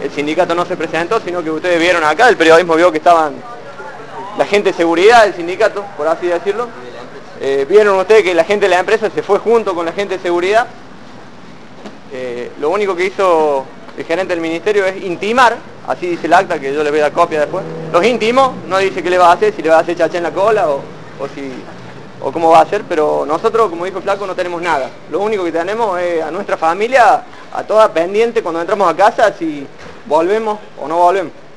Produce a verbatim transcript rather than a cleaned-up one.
el sindicato no se presentó, sino que ustedes vieron acá, el periodismo vio que estaban la gente de seguridad del sindicato, por así decirlo. Eh, vieron ustedes que la gente de la empresa se fue junto con la gente de seguridad. Eh, lo único que hizo el gerente del ministerio es intimar, así dice el acta, que yo les voy a dar copia después. Los intimó, no dice qué le va a hacer, si le va a hacer chacha en la cola o, o si o cómo va a hacer, pero nosotros, como dijo el flaco, no tenemos nada. Lo único que tenemos es a nuestra familia, a toda pendiente cuando entramos a casa, si volvemos o no volvemos.